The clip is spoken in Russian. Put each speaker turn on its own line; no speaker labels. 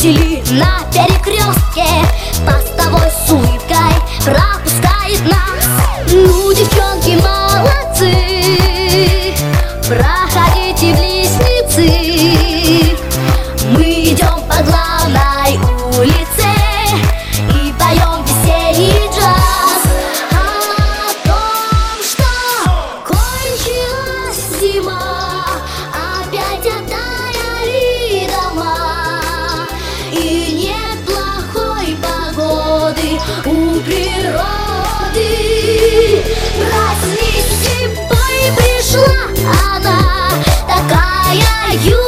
Водители на перекрестке постовой с улыбкой пропускает нас. Ну, девчонки, молодцы, проходите в лестницы. Мы идем по главной улице и поем весенний джаз о том, что кончилась зима, опять оттаяли дома, и нет плохой погоды у природы. Проснись, зимой пришла она, такая юная.